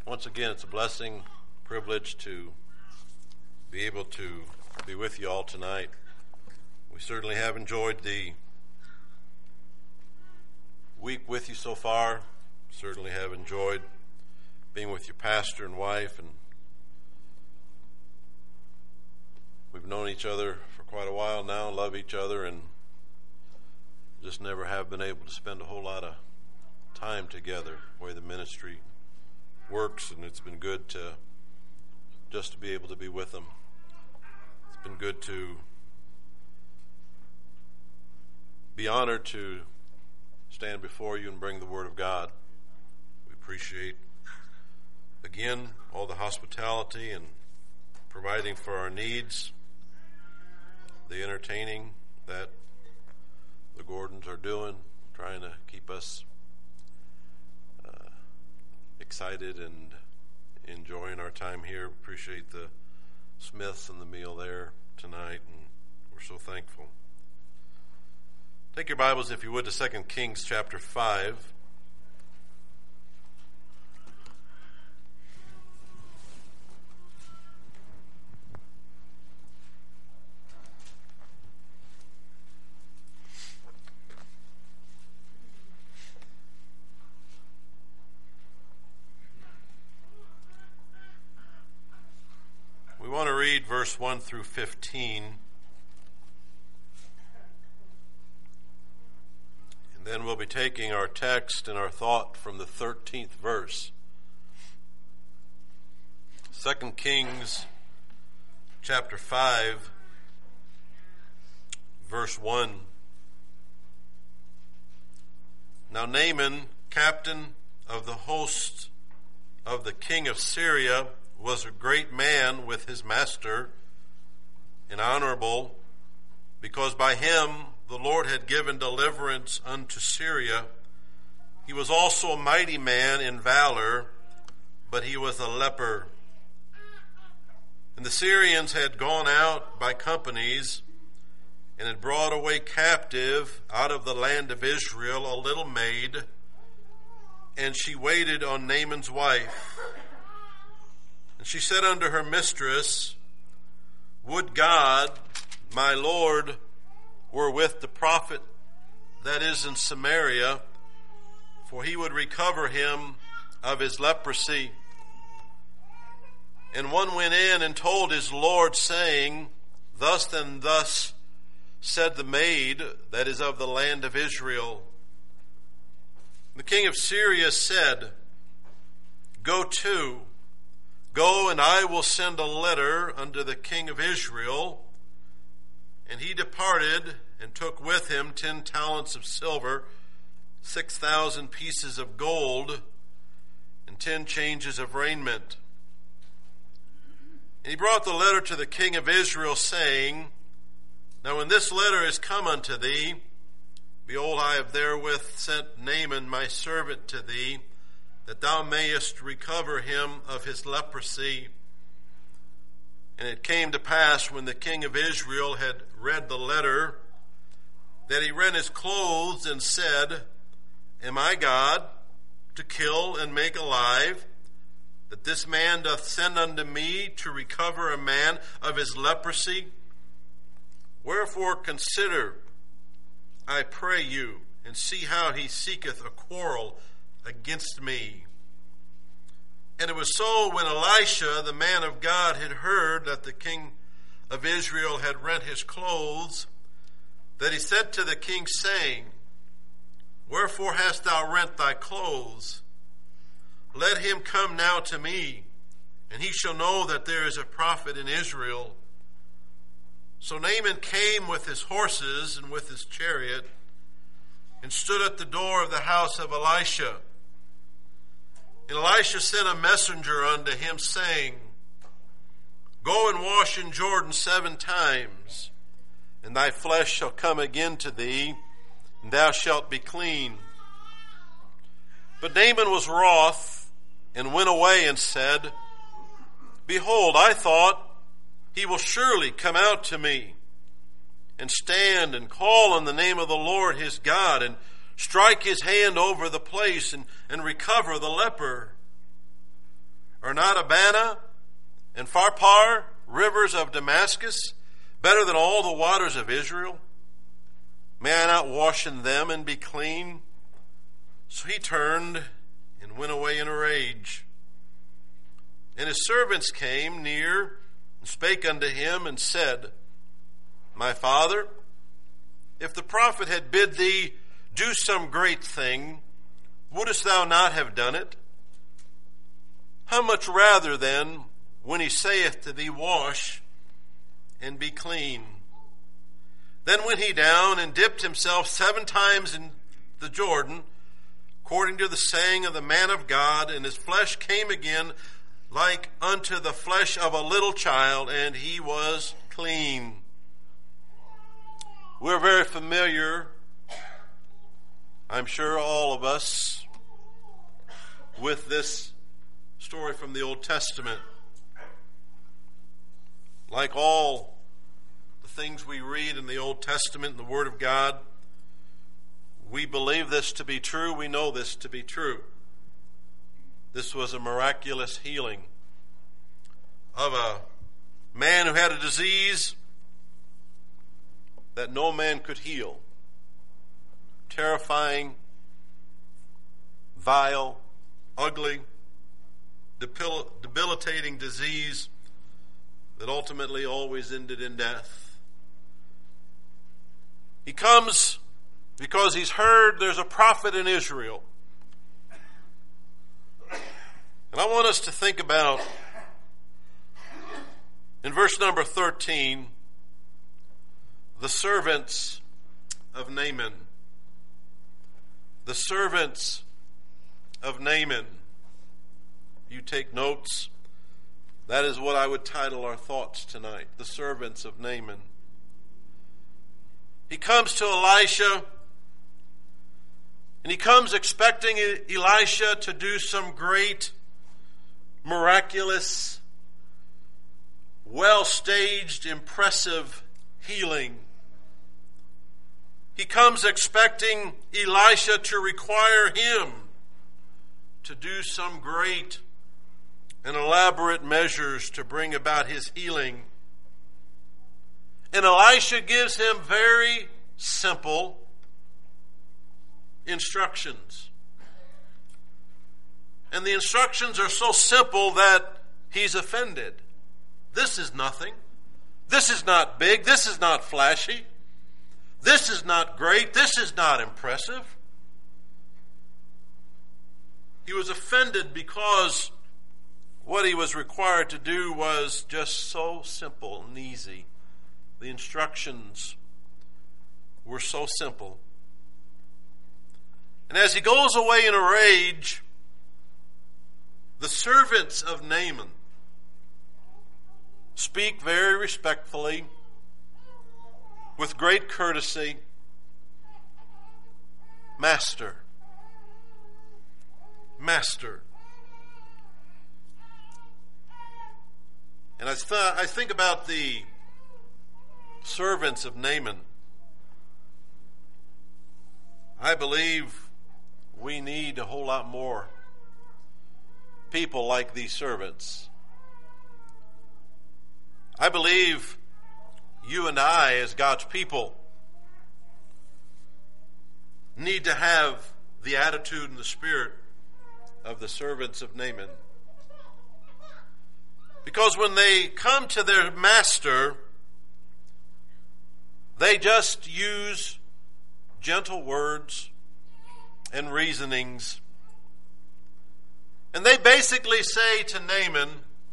Once again, it's a blessing, privilege to be able to be with you all tonight. We certainly have enjoyed the week with you so far. Certainly have enjoyed being with your pastor and wife, and we've known each other for quite a while now, love each other, and just never have been able to spend a whole lot of time together the way the ministry works, and it's been good to be able to be with them. It's been good to be honored to stand before you and bring the Word of God. We appreciate, again, all the hospitality and providing for our needs, the entertaining that the Gordons are doing, trying to keep us excited and enjoying our time here. Appreciate the Smiths and the meal there tonight, and we're so thankful. Take your Bibles, if you would, to 2 Kings chapter 5. We want to read verse 1 through 15. And then we'll be taking our text and our thought from the 13th verse. 2 Kings chapter 5, verse 1. Now Naaman, captain of the host of the king of Syria, was a great man with his master and honorable, because by him the Lord had given deliverance unto Syria. He was also a mighty man in valor, but he was a leper. And the Syrians had gone out by companies and had brought away captive out of the land of Israel a little maid, and she waited on Naaman's wife. And she said unto her mistress, Would God, my Lord, were with the prophet that is in Samaria, for he would recover him of his leprosy. And one went in and told his Lord, saying, Thus and thus said the maid that is of the land of Israel. The king of Syria said, Go, and I will send a letter unto the king of Israel. And he departed and took with him 10 talents of silver, 6,000 pieces of gold, and 10 changes of raiment. And he brought the letter to the king of Israel, saying, Now when this letter is come unto thee, behold, I have therewith sent Naaman my servant to thee, that thou mayest recover him of his leprosy. And it came to pass, when the king of Israel had read the letter, that he rent his clothes and said, Am I God to kill and make alive, that this man doth send unto me to recover a man of his leprosy? Wherefore consider, I pray you, and see how he seeketh a quarrel against me. And it was so, when Elisha, the man of God, had heard that the king of Israel had rent his clothes, that he said to the king, saying, Wherefore hast thou rent thy clothes? Let him come now to me, and he shall know that there is a prophet in Israel. So Naaman came with his horses and with his chariot, and stood at the door of the house of Elisha. And Elisha sent a messenger unto him, saying, Go and wash in Jordan 7 times, and thy flesh shall come again to thee, and thou shalt be clean. But Naaman was wroth, and went away and said, Behold, I thought, he will surely come out to me, and stand and call on the name of the Lord his God, and strike his hand over the place and recover the leper. Are not Abana and Pharpar, rivers of Damascus, better than all the waters of Israel? May I not wash in them and be clean? So he turned and went away in a rage. And his servants came near and spake unto him and said, My father, if the prophet had bid thee do some great thing, wouldest thou not have done it? How much rather then, when he saith to thee, Wash and be clean? Then went he down and dipped himself 7 times in the Jordan, according to the saying of the man of God, and his flesh came again like unto the flesh of a little child, and he was clean. We're very familiar, I'm sure all of us, with this story from the Old Testament. Like all the things we read in the Old Testament, in the Word of God, we believe this to be true. We know this to be true. This was a miraculous healing of a man who had a disease that no man could heal. Terrifying, vile, ugly, debilitating disease that ultimately always ended in death. He comes because he's heard there's a prophet in Israel. And I want us to think about, in verse number 13, the servants of Naaman. The servants of Naaman. You take notes. That is what I would title our thoughts tonight. The servants of Naaman. He comes to Elisha, and he comes expecting Elisha to do some great, miraculous, well-staged, impressive healing. He comes expecting Elisha to require him to do some great and elaborate measures to bring about his healing. And Elisha gives him very simple instructions. And the instructions are so simple that he's offended. This is nothing. This is not big. This is not flashy. This is not great. This is not impressive. He was offended because what he was required to do was just so simple and easy. The instructions were so simple. And as he goes away in a rage, the servants of Naaman speak very respectfully, with great courtesy, Master. Master. And I think about the servants of Naaman. I believe we need a whole lot more people like these servants. I believe you and I, as God's people, need to have the attitude and the spirit of the servants of Naaman. Because when they come to their master, they just use gentle words and reasonings. And they basically say to Naaman,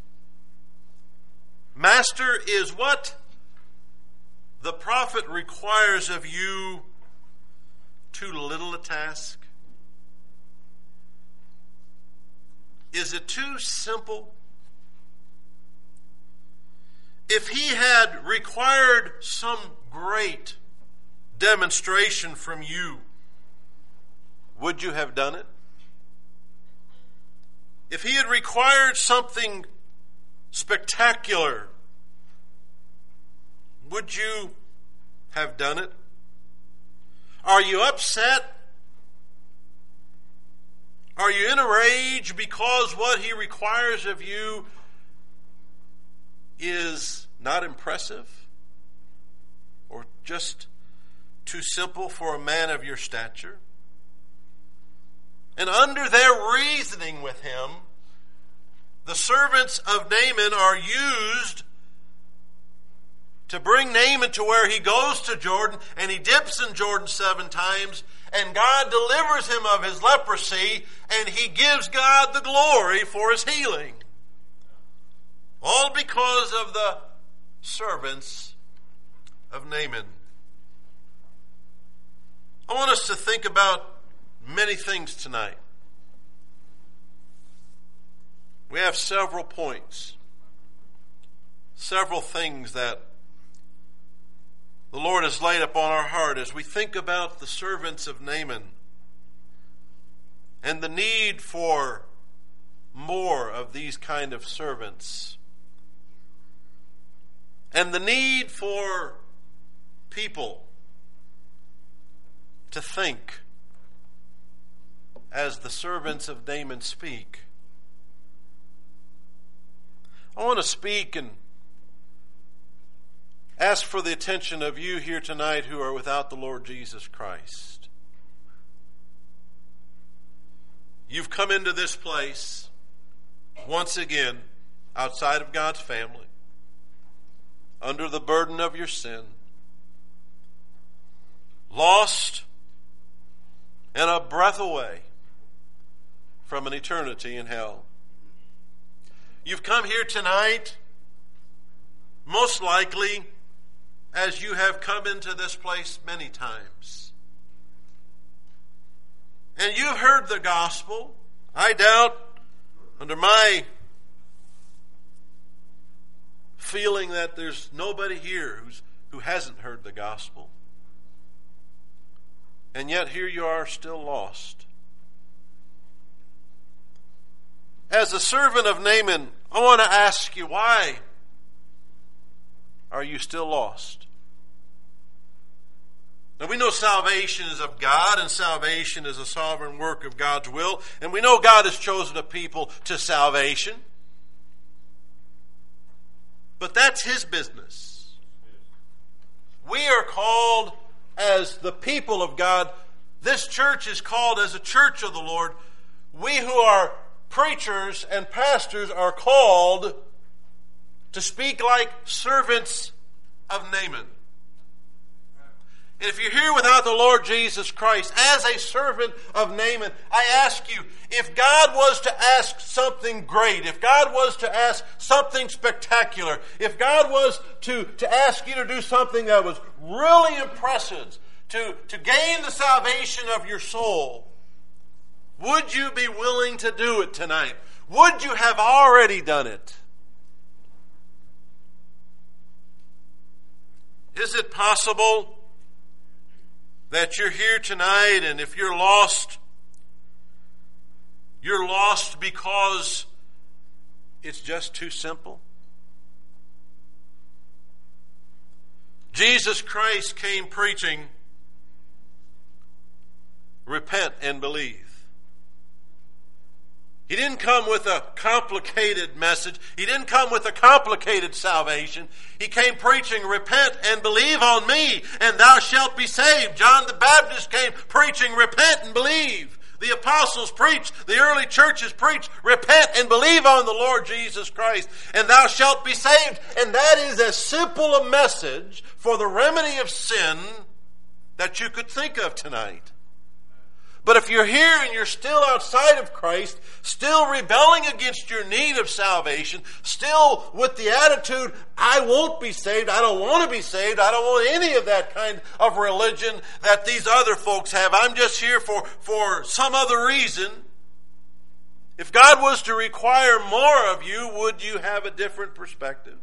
Master, is what the prophet requires of you too little a task? Is it too simple? If he had required some great demonstration from you, would you have done it? If he had required something spectacular, would you have done it? Are you upset? Are you in a rage because what he requires of you is not impressive or just too simple for a man of your stature? And under their reasoning with him, the servants of Naaman are used to bring Naaman to where he goes to Jordan, and he dips in Jordan 7 times, and God delivers him of his leprosy, and he gives God the glory for his healing. All because of the servants of Naaman. I want us to think about many things tonight. We have several points, several things that the Lord has laid upon our heart as we think about the servants of Naaman and the need for more of these kind of servants and the need for people to think as the servants of Naaman speak. I want to speak and ask for the attention of you here tonight who are without the Lord Jesus Christ. You've come into this place once again outside of God's family, under the burden of your sin, lost and a breath away from an eternity in hell. You've come here tonight, most likely, as you have come into this place many times. And you've heard the gospel. I doubt, under my feeling, that there's nobody here who hasn't heard the gospel. And yet here you are still lost. As a servant of Naaman, I want to ask you, why are you still lost? Now we know salvation is of God, and salvation is a sovereign work of God's will, and we know God has chosen a people to salvation. But that's His business. We are called as the people of God. This church is called as a church of the Lord. We who are preachers and pastors are called to speak like servants of Naaman. And if you're here without the Lord Jesus Christ, as a servant of Naaman, I ask you, if God was to ask something great, if God was to ask something spectacular, if God was to ask you to do something that was really impressive, to gain the salvation of your soul, would you be willing to do it tonight? Would you have already done it? Is it possible that you're here tonight, and if you're lost because it's just too simple? Jesus Christ came preaching, repent and believe. He didn't come with a complicated message. He didn't come with a complicated salvation. He came preaching, repent and believe on me, and thou shalt be saved. John the Baptist came preaching, repent and believe. The apostles preached, the early churches preached, repent and believe on the Lord Jesus Christ, and thou shalt be saved. And that is as simple a message for the remedy of sin that you could think of tonight. But if you're here and you're still outside of Christ, still rebelling against your need of salvation, still with the attitude, I won't be saved, I don't want to be saved, I don't want any of that kind of religion that these other folks have, I'm just here for some other reason. If God was to require more of you, would you have a different perspective?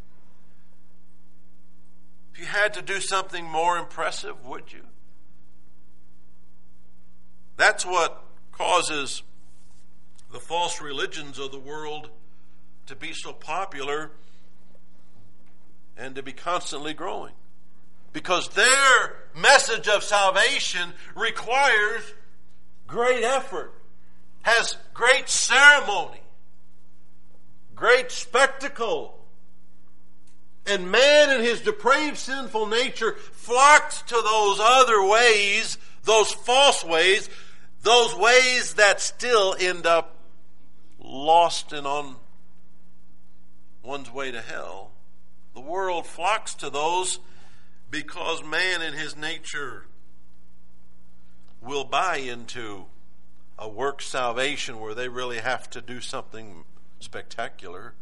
If you had to do something more impressive, would you? That's what causes the false religions of the world to be so popular and to be constantly growing. Because their message of salvation requires great effort. has great ceremony, great spectacle. And man in his depraved, sinful nature flocks to those other ways, those false ways, those ways that still end up lost and on one's way to hell. The world flocks to those because man in his nature will buy into a work salvation where they really have to do something spectacular.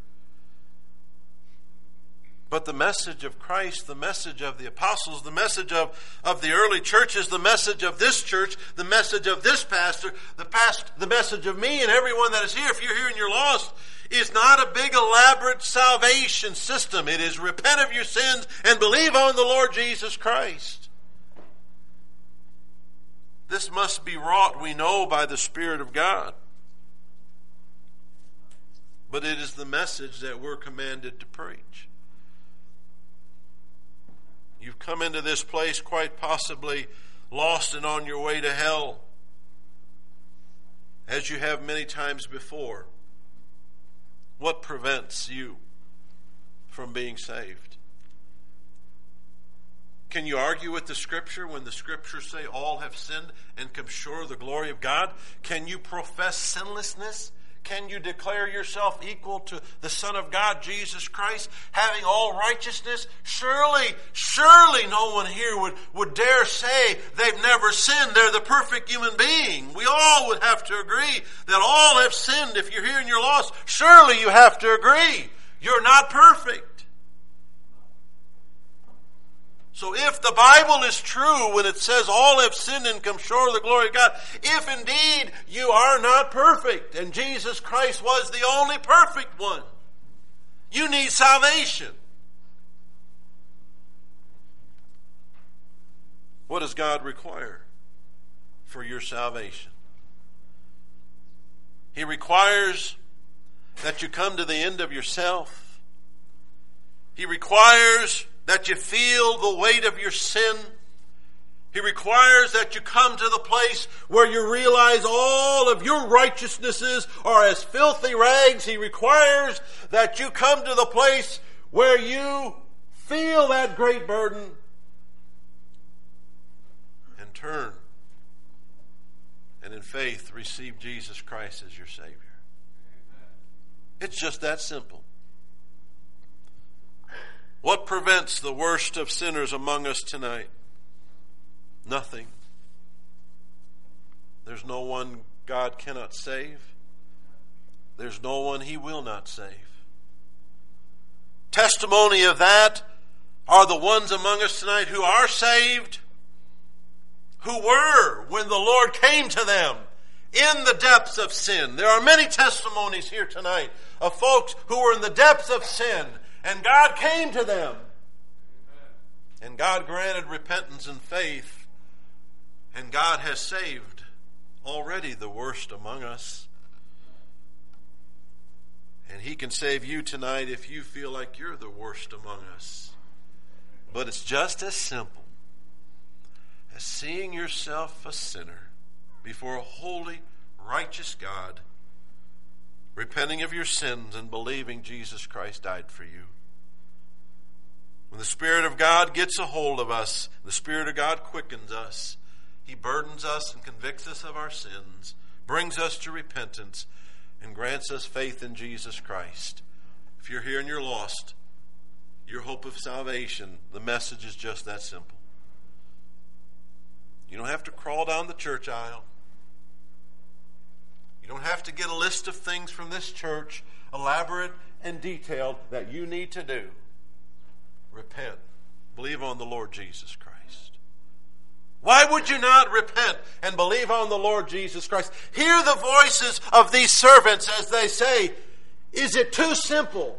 But the message of Christ, the message of the apostles, the message of the early churches, the message of this church, the message of this pastor, the message of me and everyone that is here, if you're here and you're lost, is not a big elaborate salvation system. It is repent of your sins and believe on the Lord Jesus Christ. This must be wrought, we know, by the Spirit of God. But it is the message that we're commanded to preach. You've come into this place quite possibly lost and on your way to hell, as you have many times before. What prevents you from being saved? Can you argue with the Scripture when the Scriptures say all have sinned and come short of the glory of God? Can you profess sinlessness? Can you declare yourself equal to the Son of God, Jesus Christ, having all righteousness? Surely no one here would dare say they've never sinned. They're the perfect human being. We all would have to agree that all have sinned. If you're here and you're lost, surely you have to agree. You're not perfect. So if the Bible is true when it says all have sinned and come short of the glory of God, if indeed you are not perfect and Jesus Christ was the only perfect one, you need salvation. What does God require for your salvation? He requires that you come to the end of yourself. He requires that you feel the weight of your sin. He requires that you come to the place where you realize all of your righteousnesses are as filthy rags. He requires that you come to the place where you feel that great burden and turn and in faith receive Jesus Christ as your Savior. It's just that simple. What prevents the worst of sinners among us tonight? Nothing. There's no one God cannot save. There's no one He will not save. Testimony of that are the ones among us tonight who are saved, who were when the Lord came to them in the depths of sin. There are many testimonies here tonight of folks who were in the depths of sin, and God came to them. And God granted repentance and faith. And God has saved already the worst among us. And He can save you tonight if you feel like you're the worst among us. But it's just as simple as seeing yourself a sinner before a holy, righteous God, repenting of your sins and believing Jesus Christ died for you. When the Spirit of God gets a hold of us, the Spirit of God quickens us. He burdens us and convicts us of our sins, brings us to repentance, and grants us faith in Jesus Christ. If you're here and you're lost, your hope of salvation, the message is just that simple. You don't have to crawl down the church aisle. You don't have to get a list of things from this church, elaborate and detailed, that you need to do. Repent. Believe on the Lord Jesus Christ. Why would you not repent and believe on the Lord Jesus Christ? Hear the voices of these servants as they say, is it too simple?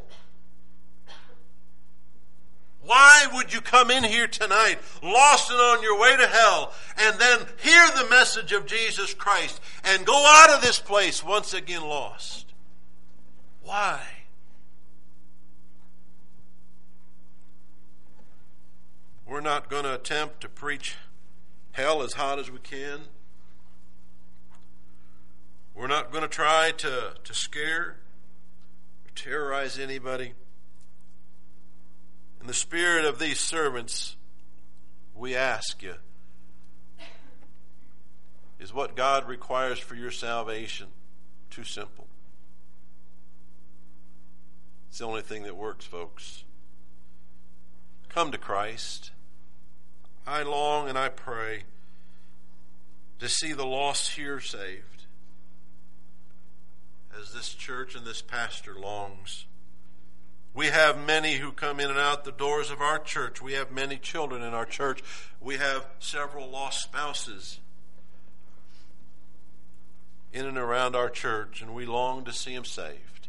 Why would you come in here tonight, lost and on your way to hell, and then hear the message of Jesus Christ and go out of this place once again lost? Why? We're not going to attempt to preach hell as hot as we can. We're not going to try to scare or terrorize anybody. In the spirit of these servants, we ask you, is what God requires for your salvation too simple? It's the only thing that works, folks. Come to Christ. I long and I pray to see the lost here saved, as this church and this pastor longs. We have many who come in and out the doors of our church. We have many children in our church. We have several lost spouses in and around our church, and we long to see them saved.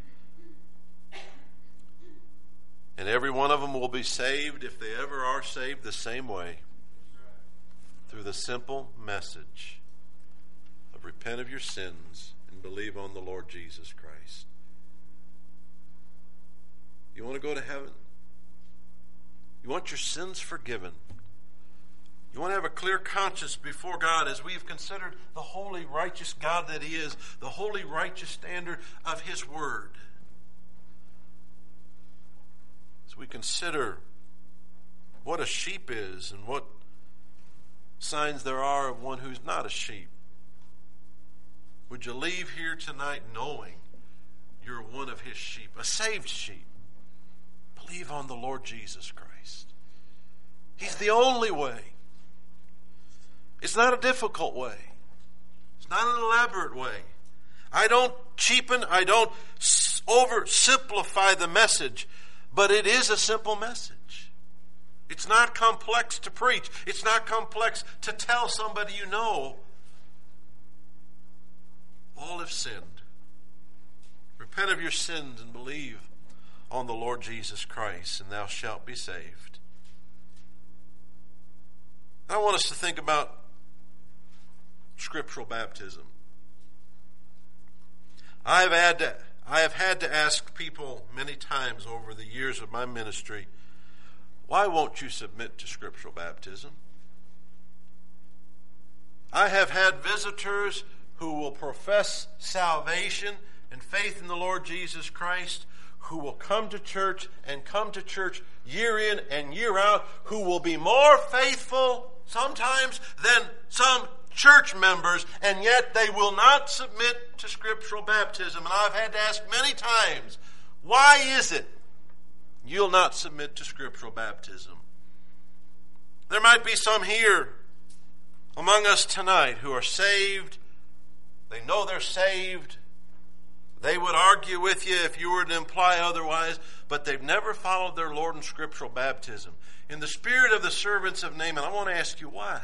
And every one of them will be saved, if they ever are saved, the same way, through the simple message of repent of your sins and believe on the Lord Jesus Christ. You want to go to heaven? You want your sins forgiven? You want to have a clear conscience before God as we've considered the holy, righteous God that He is, the holy, righteous standard of His Word. As we consider what a sheep is and what signs there are of one who's not a sheep, would you leave here tonight knowing you're one of His sheep, a saved sheep? Believe on the Lord Jesus Christ. He's the only way. It's not a difficult way. It's not an elaborate way. I don't cheapen, I don't oversimplify the message, but it is a simple message. It's not complex to preach. It's not complex to tell somebody you know. All have sinned. Repent of your sins and believe on the Lord Jesus Christ, and thou shalt be saved. I want us to think about scriptural baptism. I have had to ask people many times over the years of my ministry, why won't you submit to scriptural baptism? I have had visitors who will profess salvation and faith in the Lord Jesus Christ, who will come to church and come to church year in and year out, who will be more faithful sometimes than some church members, and yet they will not submit to scriptural baptism. And I've had to ask many times, why is it you'll not submit to scriptural baptism? There might be some here among us tonight who are saved. They know they're saved. They would argue with you if you were to imply otherwise, but they've never followed their Lord in scriptural baptism. In the spirit of the servants of Naaman, I want to ask you why.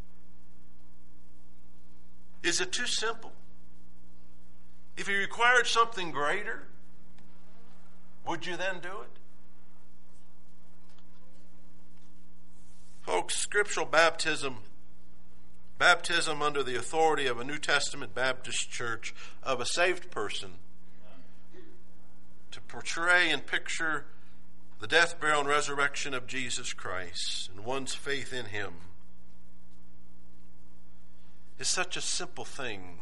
Is it too simple? If He required something greater, would you then do it? Folks, scriptural baptism under the authority of a New Testament Baptist church, of a saved person, to portray and picture the death, burial, and resurrection of Jesus Christ and one's faith in Him, is such a simple thing,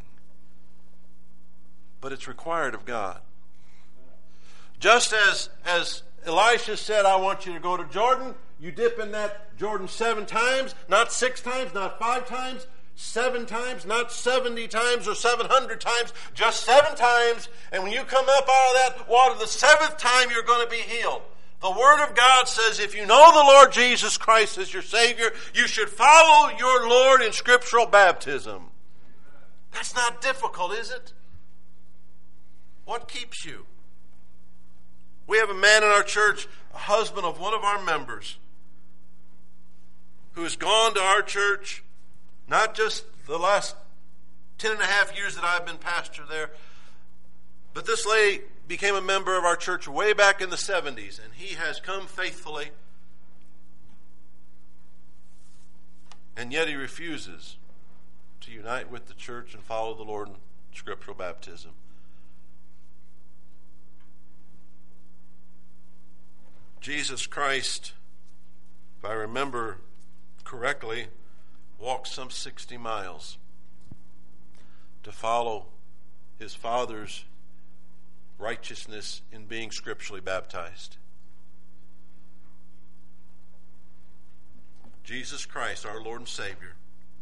but it's required of God. Just as Elisha said, I want you to go to Jordan, you dip in that Jordan 7 times, not 6 times, not 5 times, 7 times, not 70 times or 700 times, just 7 times, and when you come up out of that water the 7th time, you're going to be healed. The Word of God says if you know the Lord Jesus Christ as your Savior, you should follow your Lord in scriptural baptism. That's not difficult, is it? What keeps you? We have a man in our church, a husband of one of our members, who has gone to our church, not just the last 10 and a half years that I've been pastor there, but this lady became a member of our church way back in the 70s, and he has come faithfully, and yet he refuses to unite with the church and follow the Lord in scriptural baptism. Jesus Christ, if I remember correctly, walked some 60 miles to follow his Father's righteousness in being scripturally baptized. Jesus Christ, our Lord and Savior,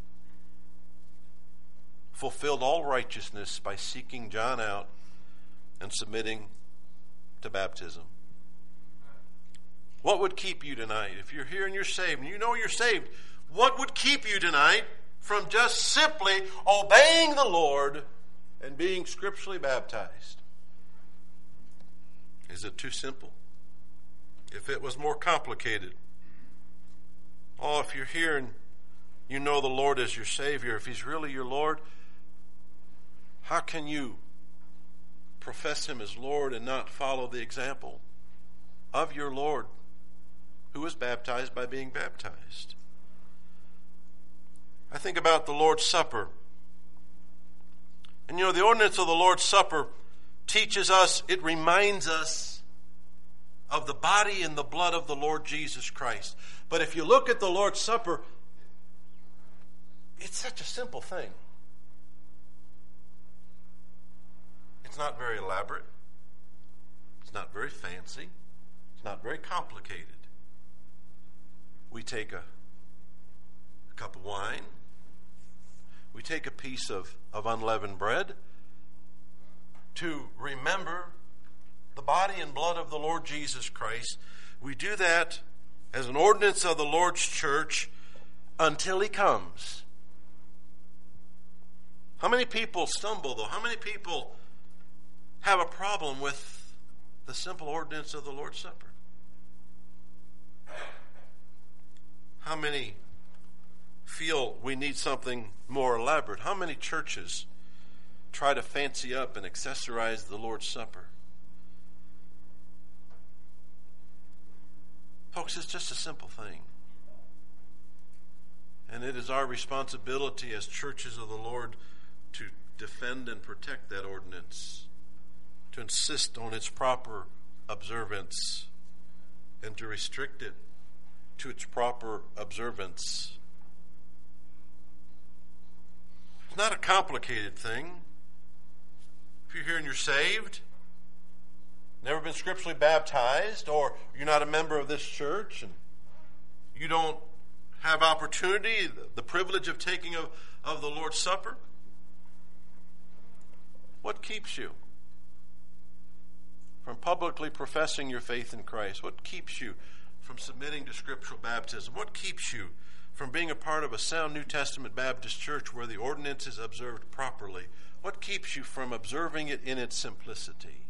fulfilled all righteousness by seeking John out and submitting to baptism. What would keep you tonight? If you're here and you're saved, and you know you're saved, what would keep you tonight from just simply obeying the Lord and being scripturally baptized? Is it too simple? If it was more complicated? Oh, if you're here and you know the Lord as your Savior, if He's really your Lord, how can you profess Him as Lord and not follow the example of your Lord, who was baptized by being baptized? I think about the Lord's Supper. And the ordinance of the Lord's Supper teaches us, it reminds us of the body and the blood of the Lord Jesus Christ. But if you look at the Lord's Supper, it's such a simple thing. It's not very elaborate. It's not very fancy. It's not very complicated. We take a cup of wine. We take a piece of unleavened bread to remember the body and blood of the Lord Jesus Christ. We do that as an ordinance of the Lord's church until He comes. How many people stumble, though? How many people have a problem with the simple ordinance of the Lord's Supper? How many feel we need something more elaborate? How many churches try to fancy up and accessorize the Lord's Supper? Folks, it's just a simple thing. And it is our responsibility as churches of the Lord to defend and protect that ordinance, to insist on its proper observance, and to restrict it to its proper observance. It's not a complicated thing. If you're here and you're saved, never been scripturally baptized, or you're not a member of this church, and you don't have opportunity, the privilege of taking of the Lord's Supper, what keeps you from publicly professing your faith in Christ? What keeps you from submitting to scriptural baptism? What keeps you from being a part of a sound New Testament Baptist church where the ordinance is observed properly? What keeps you from observing it in its simplicity?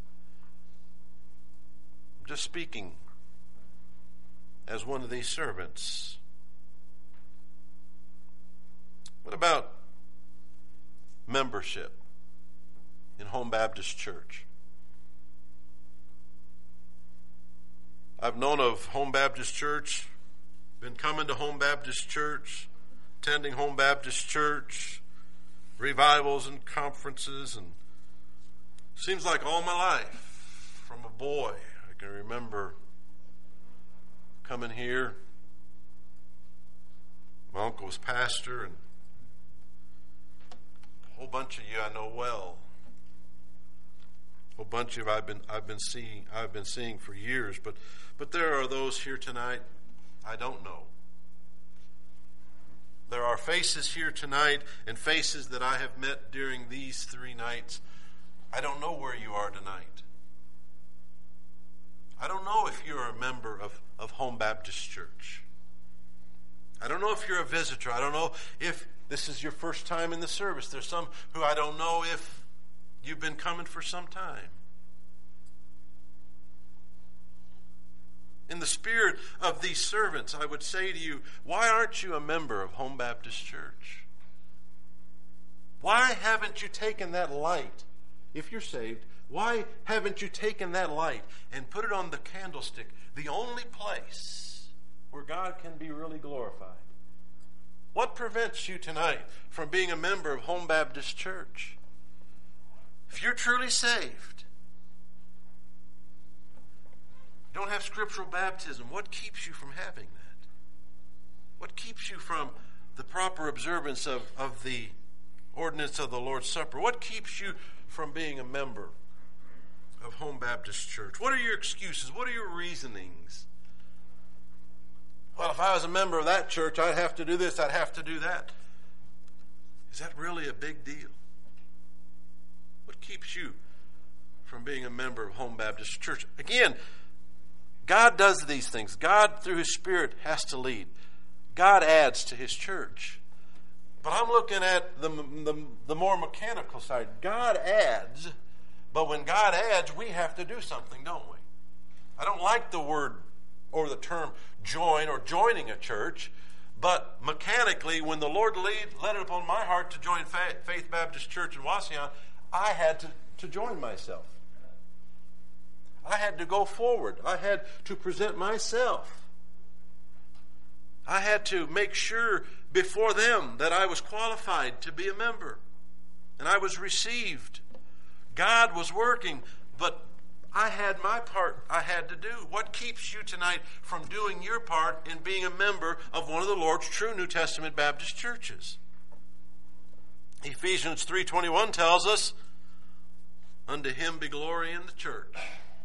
I'm just speaking as one of these servants. What about membership in Home Baptist Church? I've known of Home Baptist Church, been coming to Home Baptist Church, attending Home Baptist Church, revivals and conferences, and seems like all my life, from a boy, I can remember coming here. My uncle was pastor, and a whole bunch of you I know well. A whole bunch of I've been seeing for years, but there are those here tonight I don't know. There are faces here tonight and faces that I have met during these 3 nights. I don't know where you are tonight. I don't know if you're a member of Home Baptist Church. I don't know if you're a visitor. I don't know if this is your first time in the service. There's some who I don't know if you've been coming for some time. In the spirit of these servants, I would say to you, why aren't you a member of Home Baptist Church? Why haven't you taken that light? If you're saved, why haven't you taken that light and put it on the candlestick, the only place where God can be really glorified? What prevents you tonight from being a member of Home Baptist Church? If you're truly saved, don't have scriptural baptism, what keeps you from having that? What keeps you from the proper observance of the ordinance of the Lord's Supper. What keeps you from being a member of Home Baptist Church? What are your excuses? What are your reasonings? Well, if I was a member of that church, I'd have to do this, I'd have to do that. Is that really a big deal? What keeps you from being a member of Home Baptist Church? Again, God does these things. God, through His Spirit, has to lead. God adds to His church. But I'm looking at the more mechanical side. God adds, but when God adds, we have to do something, don't we? I don't like the word or the term join or joining a church, but mechanically, when the Lord led it upon my heart to join Faith Baptist Church in Wauseon, I had to join myself. I had to go forward. I had to present myself. I had to make sure before them that I was qualified to be a member. And I was received. God was working, but I had my part I had to do. What keeps you tonight from doing your part in being a member of one of the Lord's true New Testament Baptist churches? Ephesians 3:21 tells us, unto Him be glory in the church.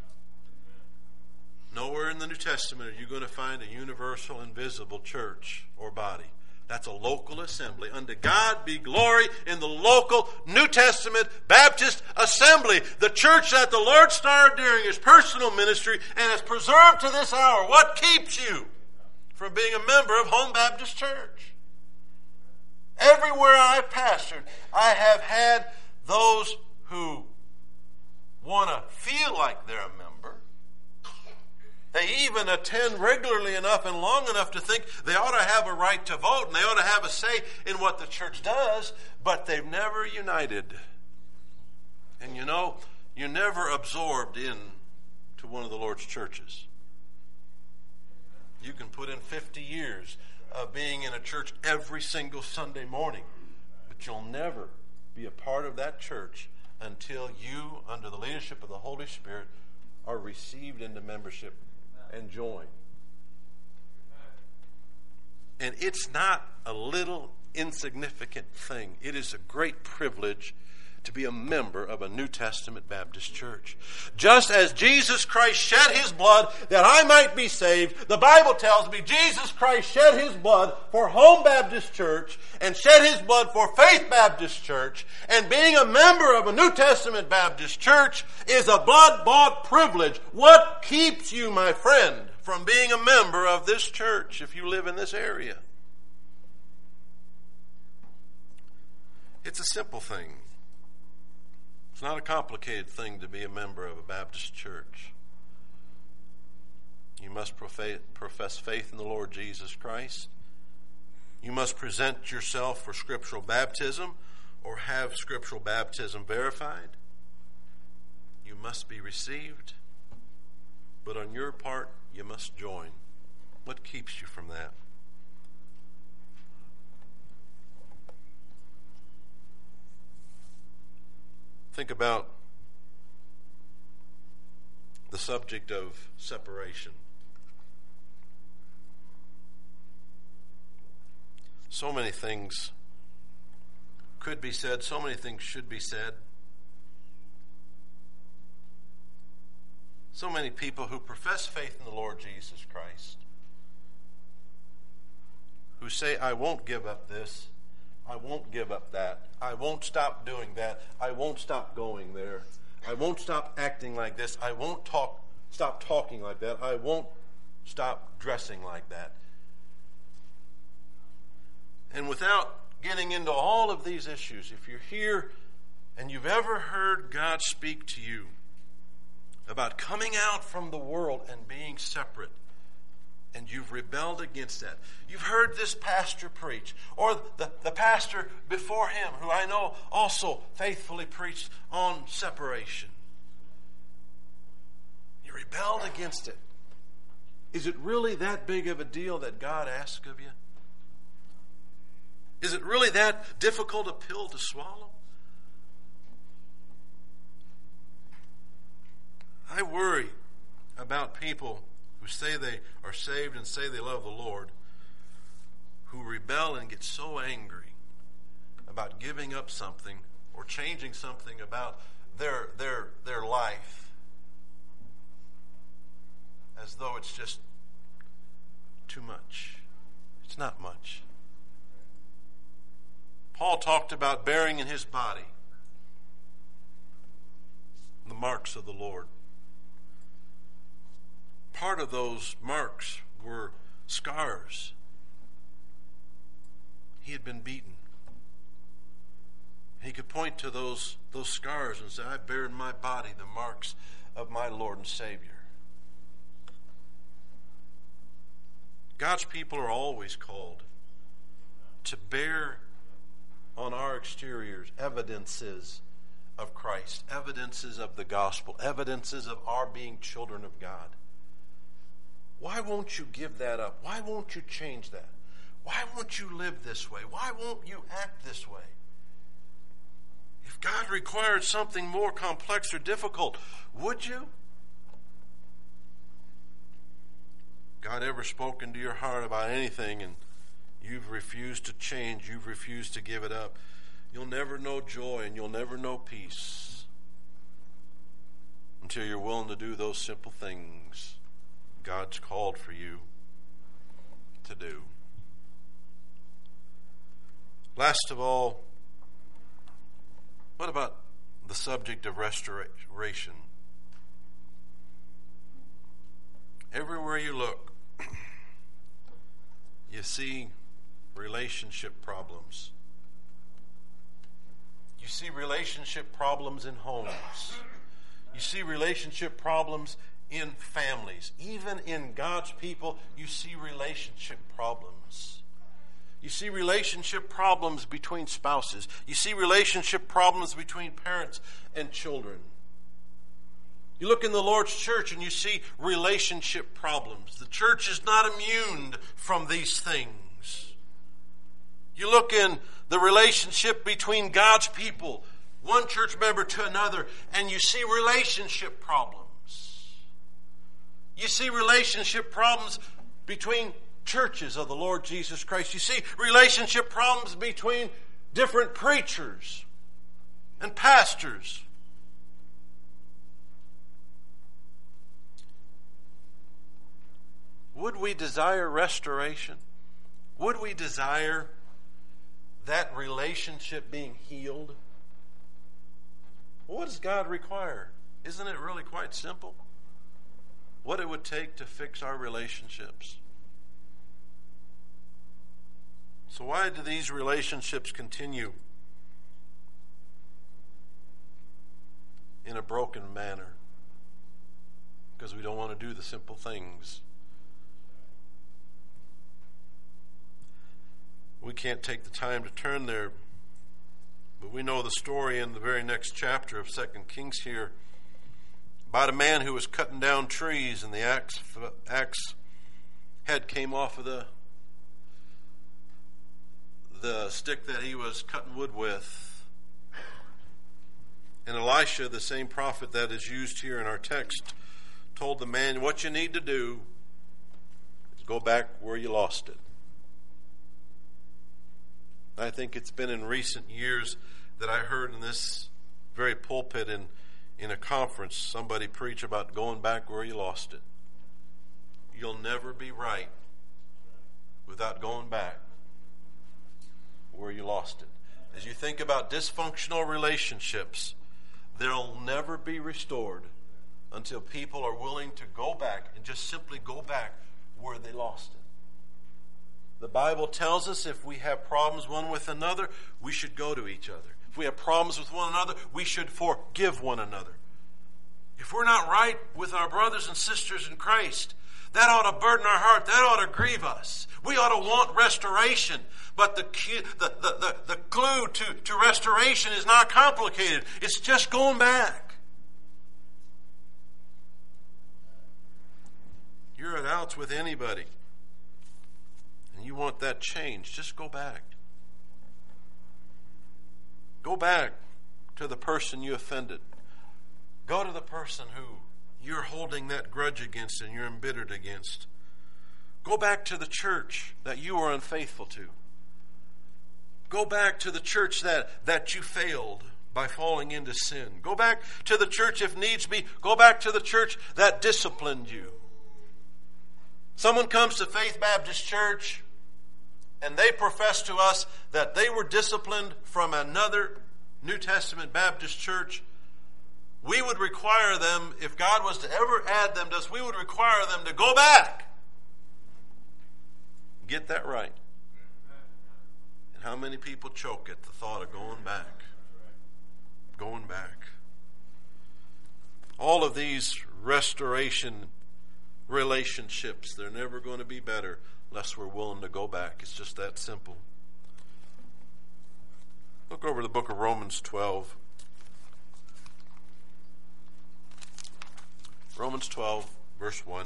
Nowhere in the New Testament are you going to find a universal, invisible church or body. That's a local assembly. Unto God be glory in the local New Testament Baptist assembly. The church that the Lord started during His personal ministry and has preserved to this hour. What keeps you from being a member of Home Baptist Church? Everywhere I've pastored, I have had those who want to feel like they're a member. They even attend regularly enough and long enough to think they ought to have a right to vote and they ought to have a say in what the church does, but they've never united. And you know, you're never absorbed into one of the Lord's churches. You can put in 50 years of being in a church every single Sunday morning, but you'll never be a part of that church until you, under the leadership of the Holy Spirit, are received into membership and join. And it's not a little insignificant thing. It is a great privilege to be a member of a New Testament Baptist church. Just as Jesus Christ shed His blood that I might be saved, the Bible tells me Jesus Christ shed His blood for Home Baptist Church and shed His blood for Faith Baptist Church. And being a member of a New Testament Baptist church is a blood-bought privilege. What keeps you, my friend, from being a member of this church if you live in this area? It's a simple thing. It's not a complicated thing to be a member of a Baptist church. You must profess faith in the Lord Jesus Christ. You must present yourself for scriptural baptism or have scriptural baptism verified. You must be received. But on your part, you must join. What keeps you from that? Think about the subject of separation. So many things could be said, so many things should be said. So many people who profess faith in the Lord Jesus Christ, who say, I won't give up this, I won't give up that. I won't stop doing that. I won't stop going there. I won't stop acting like this. I won't stop talking like that. I won't stop dressing like that. And without getting into all of these issues, if you're here and you've ever heard God speak to you about coming out from the world and being separate, and you've rebelled against that. You've heard this pastor preach, or the pastor before him, who I know also faithfully preached on separation. You rebelled against it. Is it really that big of a deal that God asks of you? Is it really that difficult a pill to swallow? I worry about people who say they are saved and say they love the Lord, who rebel and get so angry about giving up something or changing something about their life as though it's just too much. It's not much. Paul talked about bearing in his body the marks of the Lord. Part of those marks were scars. He had been beaten. He could point to those scars and say, I bear in my body the marks of my Lord and Savior. God's people are always called to bear on our exteriors evidences of Christ, evidences of the gospel, evidences of our being children of God. Why won't you give that up? Why won't you change that? Why won't you live this way? Why won't you act this way? If God required something more complex or difficult, would you? God ever spoken to your heart about anything and you've refused to change, you've refused to give it up, you'll never know joy and you'll never know peace until you're willing to do those simple things God's called for you to do. Last of all, what about the subject of restoration? Everywhere you look, you see relationship problems. You see relationship problems in homes. You see relationship problems in families. Even in God's people, you see relationship problems. You see relationship problems between spouses. You see relationship problems between parents and children. You look in the Lord's church and you see relationship problems. The church is not immune from these things. You look in the relationship between God's people, one church member to another, and you see relationship problems. You see relationship problems between churches of the Lord Jesus Christ. You see relationship problems between different preachers and pastors. Would we desire restoration? Would we desire that relationship being healed? What does God require? Isn't it really quite simple? What it would take to fix our relationships. So why do these relationships continue in a broken manner? Because we don't want to do the simple things. We can't take the time to turn there, but we know the story in the very next chapter of 2 Kings here about a man who was cutting down trees and the axe head came off of the stick that he was cutting wood with. And Elisha, the same prophet that is used here in our text, told the man, what you need to do is go back where you lost it. I think it's been in recent years that I heard in this very pulpit in a conference somebody preach about going back where you lost it. You'll never be right without going back where you lost it. As you think about dysfunctional relationships, they'll never be restored until people are willing to go back and just simply go back where they lost it. The Bible tells us if we have problems one with another, we should go to each other. If we have problems with one another, we should forgive one another. If we're not right with our brothers and sisters in Christ, that ought to burden our heart. That ought to grieve us. We ought to want restoration. But the clue to restoration is not complicated. It's just going back. You're at outs with anybody, and you want that change, just go back. Go back to the person you offended. Go to the person who you're holding that grudge against and you're embittered against. Go back to the church that you were unfaithful to. Go back to the church that you failed by falling into sin. Go back to the church if needs be. Go back to the church that disciplined you. Someone comes to Faith Baptist Church and they profess to us that they were disciplined from another New Testament Baptist church. We would require them, if God was to ever add them to us, we would require them to go back. Get that right. And how many people choke at the thought of going back? Going back. All of these restoration relationships, they're never going to be better unless we're willing to go back. It's just that simple. Look over the book of Romans 12. Romans 12, verse 1.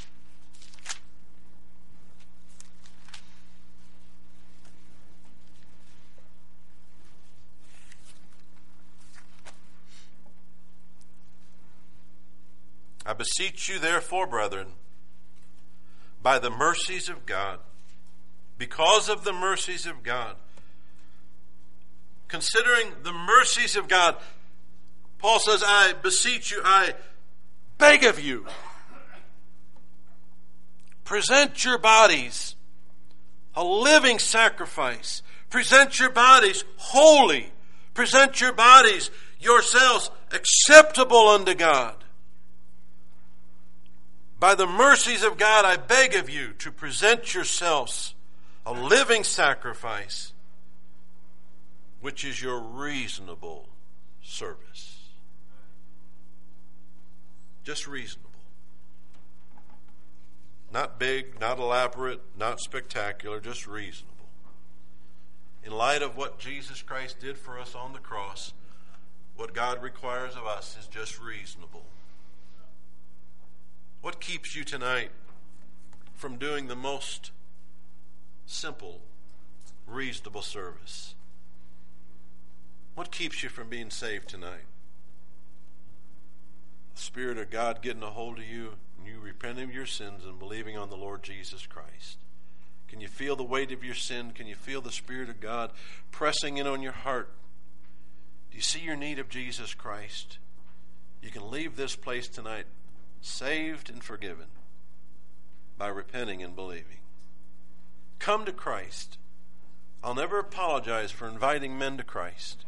I beseech you, therefore, brethren, by the mercies of God, because of the mercies of God, considering the mercies of God, Paul says, I beseech you, I beg of you, present your bodies a living sacrifice. Present your bodies holy. Present your bodies, yourselves, acceptable unto God. By the mercies of God, I beg of you to present yourselves a living sacrifice, which is your reasonable service. Just reasonable. Not big, not elaborate, not spectacular, just reasonable. In light of what Jesus Christ did for us on the cross, what God requires of us is just reasonable. What keeps you tonight from doing the most simple, reasonable service? What keeps you from being saved tonight? The Spirit of God getting a hold of you, and you repenting of your sins and believing on the Lord Jesus Christ. Can you feel the weight of your sin? Can you feel the Spirit of God pressing in on your heart? Do you see your need of Jesus Christ? You can leave this place tonight saved and forgiven by repenting and believing. Come to Christ. I'll never apologize for inviting men to Christ.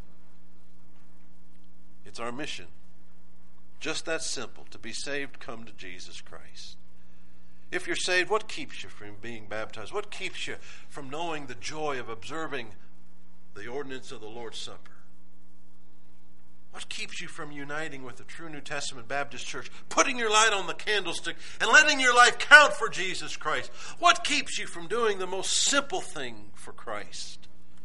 It's our mission. Just that simple. To be saved, come to Jesus Christ. If you're saved, what keeps you from being baptized? What keeps you from knowing the joy of observing the ordinance of the Lord's Supper? What keeps you from uniting with the true New Testament Baptist Church, putting your light on the candlestick and letting your life count for Jesus Christ? What keeps you from doing the most simple thing for Christ?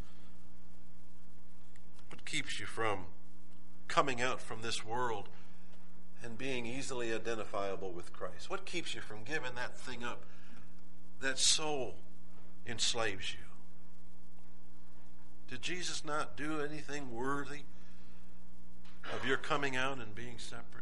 What keeps you from coming out from this world and being easily identifiable with Christ? What keeps you from giving that thing up that so enslaves you? Did Jesus not do anything worthy of your coming out and being separate?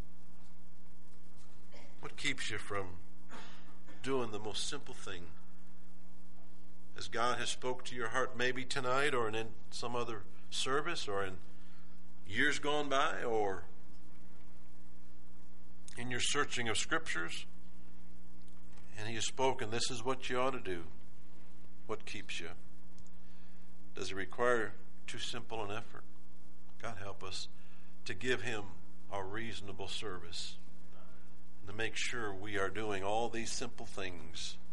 What keeps you from doing the most simple thing as God has spoke to your heart, maybe tonight or in some other service or in years gone by or in your searching of scriptures, and He has spoken, this is what you ought to do? What keeps you? Does it require too simple an effort? God help us to give Him a reasonable service and to make sure we are doing all these simple things